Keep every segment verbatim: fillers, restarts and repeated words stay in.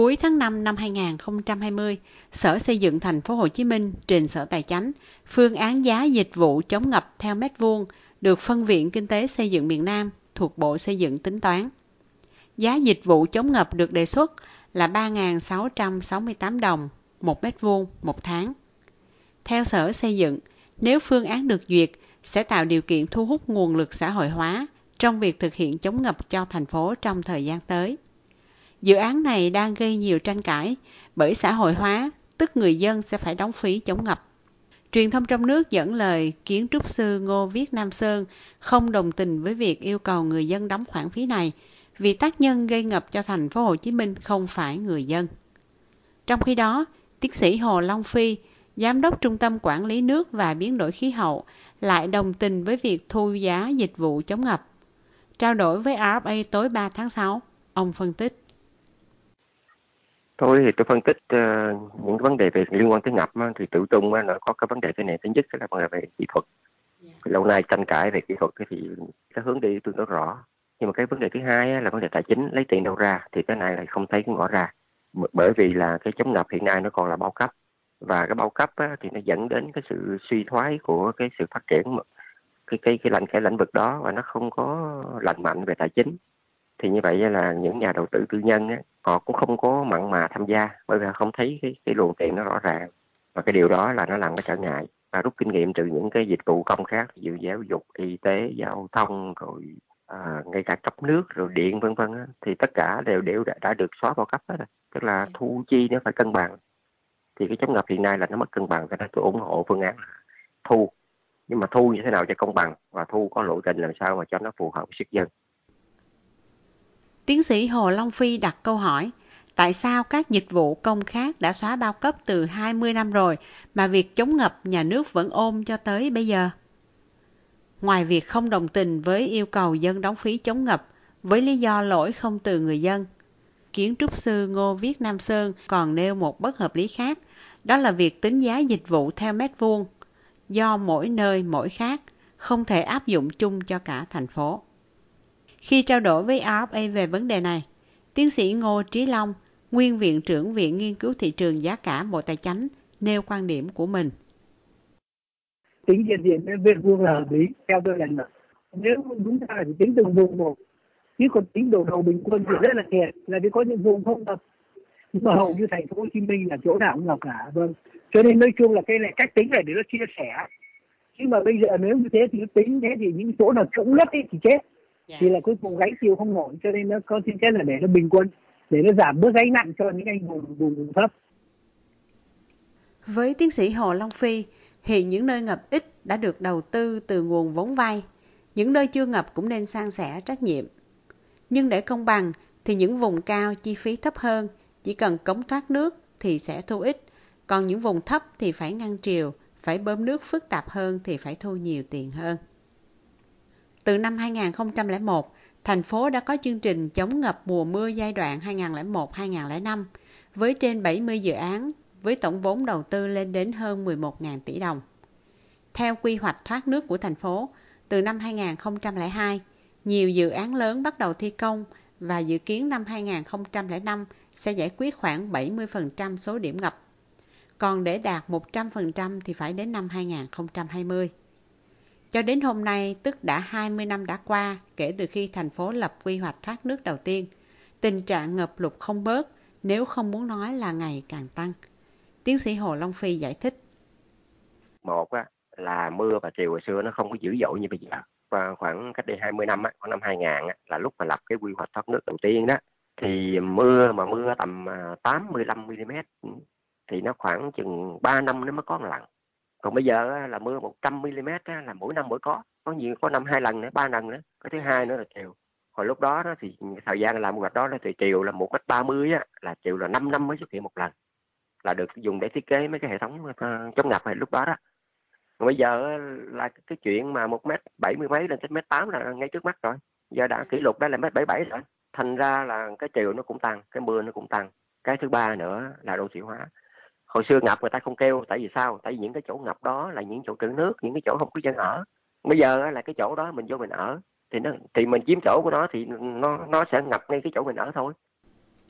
Cuối tháng năm năm hai nghìn không trăm hai mươi, Sở Xây dựng Thành phố Hồ Chí Minh trình Sở Tài chánh phương án giá dịch vụ chống ngập theo mét vuông được Phân viện Kinh tế Xây dựng miền Nam thuộc Bộ Xây dựng tính toán. Giá dịch vụ chống ngập được đề xuất là ba nghìn sáu trăm sáu mươi tám đồng một mét vuông một tháng. Theo Sở Xây dựng, nếu phương án được duyệt, sẽ tạo điều kiện thu hút nguồn lực xã hội hóa trong việc thực hiện chống ngập cho thành phố trong thời gian tới. Dự án này đang gây nhiều tranh cãi bởi xã hội hóa, tức người dân sẽ phải đóng phí chống ngập. Truyền thông trong nước dẫn lời kiến trúc sư Ngô Viết Nam Sơn không đồng tình với việc yêu cầu người dân đóng khoản phí này vì tác nhân gây ngập cho thành phố Hồ Chí Minh không phải người dân. Trong khi đó, tiến sĩ Hồ Long Phi, Giám đốc Trung tâm Quản lý nước và biến đổi khí hậu, lại đồng tình với việc thu giá dịch vụ chống ngập. Trao đổi với rờ ép a tối ba tháng sáu, ông phân tích. Tôi thì tôi phân tích uh, những cái vấn đề về liên quan tới ngập á, thì tự trung á, nó có cái vấn đề thế này. Thứ nhất là vấn đề về kỹ thuật. Yeah. Lâu nay tranh cãi về kỹ thuật thì cái hướng đi tương đối rõ. Nhưng mà cái vấn đề thứ hai á, là vấn đề tài chính, lấy tiền đâu ra thì cái này lại không thấy cái ngõ ra. Bởi vì là cái chống ngập hiện nay nó còn là bao cấp, và cái bao cấp á, thì nó dẫn đến cái sự suy thoái của cái sự phát triển cái cái cái lãnh cái lĩnh vực đó, và nó không có lành mạnh về tài chính. Thì như vậy là những nhà đầu tư tư nhân á, họ cũng không có mặn mà tham gia, bởi vì họ không thấy cái, cái luồng tiền nó rõ ràng, và cái điều đó là nó làm cái trở ngại. Và rút kinh nghiệm từ những cái dịch vụ công khác như giáo dục, y tế, giao thông, rồi à, ngay cả cấp nước, rồi điện vân vân á, thì tất cả đều đều đã, đã được xóa bao cấp hết rồi. Tức là thu chi nó phải cân bằng. Thì cái chống ngập hiện nay là nó mất cân bằng, cho nên tôi ủng hộ phương án là thu, nhưng mà thu như thế nào cho công bằng, và thu có lộ trình làm sao mà cho nó phù hợp với sức dân. Tiến sĩ Hồ Long Phi đặt câu hỏi, tại sao các dịch vụ công khác đã xóa bao cấp từ hai mươi năm rồi mà việc chống ngập nhà nước vẫn ôm cho tới bây giờ? Ngoài việc không đồng tình với yêu cầu dân đóng phí chống ngập với lý do lỗi không từ người dân, kiến trúc sư Ngô Viết Nam Sơn còn nêu một bất hợp lý khác, đó là việc tính giá dịch vụ theo mét vuông, do mỗi nơi mỗi khác, không thể áp dụng chung cho cả thành phố. Khi trao đổi với rờ ép a về vấn đề này, tiến sĩ Ngô Trí Long, nguyên viện trưởng Viện Nghiên cứu Thị trường Giá cả Bộ Tài chánh, nêu quan điểm của mình. Tính diện diện về vuông là hợp lý, theo tôi là được. Nếu đúng ra là tính từng vùng một, chứ còn tính độ đầu bình quân thì rất là thiệt, là vì có những vùng không ngập. Nhưng mà hầu như thành phố Hồ Chí Minh là chỗ nào cũng ngập cả, vâng. Cho nên nói chung là cái này cách tính này để nó chia sẻ. Nhưng mà bây giờ nếu như thế thì tính thế thì những chỗ nào trũng lấp thì chết. Yeah. Thì là cuối cùng gánh chịu không nổi, cho nên nó có tính chất là để nó bình quân, để nó giảm bớt gánh nặng cho những anh vùng vùng thấp. Với tiến sĩ Hồ Long Phi, hiện những nơi ngập ít đã được đầu tư từ nguồn vốn vay, những nơi chưa ngập cũng nên san sẻ trách nhiệm. Nhưng để công bằng thì những vùng cao chi phí thấp hơn, chỉ cần cống thoát nước thì sẽ thu ít, còn những vùng thấp thì phải ngăn triều, phải bơm nước phức tạp hơn thì phải thu nhiều tiền hơn. Từ năm hai nghìn không trăm lẻ một, thành phố đã có chương trình chống ngập mùa mưa giai đoạn hai nghìn không trăm lẻ một đến hai nghìn không trăm lẻ năm với trên bảy mươi dự án với tổng vốn đầu tư lên đến hơn mười một nghìn tỷ đồng. Theo quy hoạch thoát nước của thành phố, từ năm hai nghìn không trăm lẻ hai, nhiều dự án lớn bắt đầu thi công và dự kiến năm hai nghìn không trăm lẻ năm sẽ giải quyết khoảng bảy mươi phần trăm số điểm ngập. Còn để đạt một trăm phần trăm thì phải đến năm hai nghìn không trăm hai mươi. Cho đến hôm nay, tức đã hai mươi năm đã qua kể từ khi thành phố lập quy hoạch thoát nước đầu tiên, tình trạng ngập lụt không bớt, nếu không muốn nói là ngày càng tăng. Tiến sĩ Hồ Long Phi giải thích. Một á, là mưa và triều hồi xưa nó không có dữ dội như bây giờ. Và khoảng cách đây hai mươi năm, á, khoảng năm hai nghìn á, là lúc mà lập cái quy hoạch thoát nước đầu tiên đó, thì mưa mà mưa tầm tám mươi lăm mi-li-mét thì nó khoảng chừng ba năm nó mới có một lần. Còn bây giờ á, là mưa một trăm mi-li-mét á, là mỗi năm mỗi có, có nhiều có năm hai lần nữa, ba lần nữa. Cái thứ hai nữa là triều. Hồi lúc đó, đó thì thời gian làm quy hoạch đó thì triều là một mét ba mươi á, là triều là năm năm mới xuất hiện một lần, là được dùng để thiết kế mấy cái hệ thống uh, chống ngập này lúc đó đó. Còn bây giờ là cái chuyện mà một mét bảy mươi mấy lên tới mét tám là ngay trước mắt rồi. Giờ đã kỷ lục đó là mét bảy bảy rồi. Thành ra là cái triều nó cũng tăng, cái mưa nó cũng tăng. Cái thứ ba nữa là đô thị hóa. Hồi xưa ngập người ta không kêu, tại vì sao? Tại vì những cái chỗ ngập đó là những chỗ trữ nước, những cái chỗ không có dân ở. Bây giờ là cái chỗ đó mình vô mình ở, thì nó thì mình chiếm chỗ của nó thì nó nó sẽ ngập ngay cái chỗ mình ở thôi.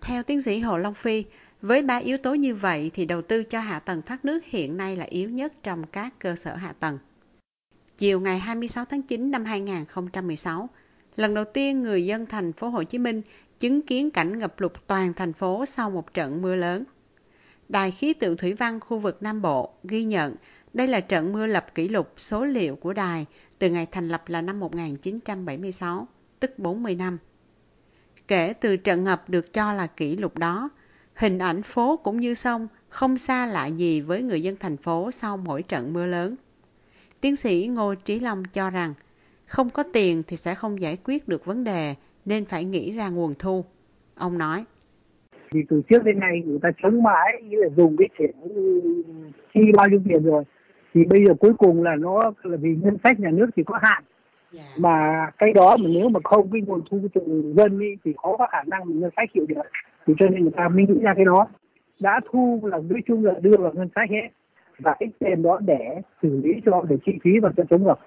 Theo tiến sĩ Hồ Long Phi, với ba yếu tố như vậy thì đầu tư cho hạ tầng thoát nước hiện nay là yếu nhất trong các cơ sở hạ tầng. Chiều ngày hai mươi sáu tháng chín năm hai nghìn không trăm mười sáu, lần đầu tiên người dân thành phố Hồ Chí Minh chứng kiến cảnh ngập lụt toàn thành phố sau một trận mưa lớn. Đài khí tượng thủy văn khu vực Nam Bộ ghi nhận đây là trận mưa lập kỷ lục số liệu của đài từ ngày thành lập là năm một nghìn chín trăm bảy mươi sáu, tức bốn mươi năm. Kể từ trận ngập được cho là kỷ lục đó, hình ảnh phố cũng như sông không xa lạ gì với người dân thành phố sau mỗi trận mưa lớn. Tiến sĩ Ngô Trí Long cho rằng, không có tiền thì sẽ không giải quyết được vấn đề, nên phải nghĩ ra nguồn thu. Ông nói. Thì từ trước đến nay người ta chống mãi, nghĩa là dùng cái tiền chi bao nhiêu tiền rồi. Thì bây giờ cuối cùng là nó là vì ngân sách nhà nước thì có hạn. Yeah. Mà cái đó mà nếu mà không cái nguồn thu từ dân ý, thì khó có khả năng mà ngân sách chịu được. Thì cho nên người ta mới nghĩ ra cái đó. Đã thu là nói chung là đưa vào ngân sách hết. Và cái tiền đó để xử lý cho, để chi phí và cho chống ngập.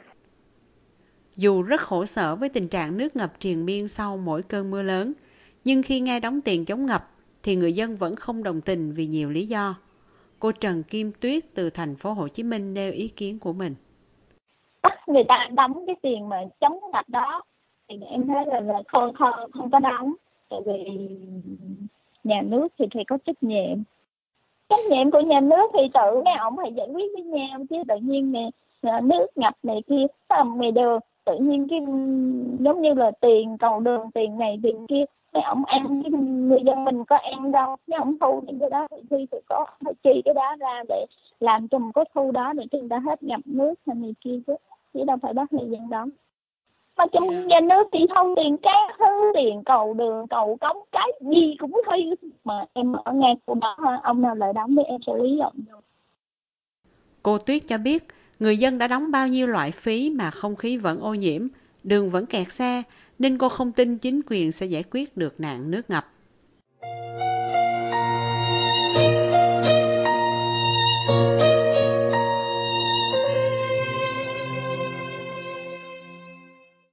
Dù rất khổ sở với tình trạng nước ngập triền miên sau mỗi cơn mưa lớn, nhưng khi nghe đóng tiền chống ngập thì người dân vẫn không đồng tình vì nhiều lý do. Cô Trần Kim Tuyết từ thành phố Hồ Chí Minh nêu ý kiến của mình. Người ta đóng cái tiền mà chống ngập đó thì em thấy là, là không, không, không có đóng, tại vì nhà nước thì phải có trách nhiệm. Trách nhiệm của nhà nước thì tự mấy ông phải giải quyết với nhau, chứ tự nhiên này, nước ngập này kia tầm mày đường, tự nhiên cái giống như là tiền cầu đường, tiền này tiền kia mấy ông ăn, cái người dân mình có ăn đâu, mấy ông thu những cái đó thì phải có phải chi cái đó ra để làm cho một cái thu đó để cho người ta hết ngập nước hay này kia chứ, chứ đâu phải bắt người dân đóng. Mà trong nhà nước thì thông tiền các thứ, tiền cầu đường, cầu cống, cái gì cũng thấy, mà em ở ngay của đó, ông nào lại đóng để em xử lý ông. Cô Tuyết cho biết, người dân đã đóng bao nhiêu loại phí mà không khí vẫn ô nhiễm, đường vẫn kẹt xe, nên cô không tin chính quyền sẽ giải quyết được nạn nước ngập.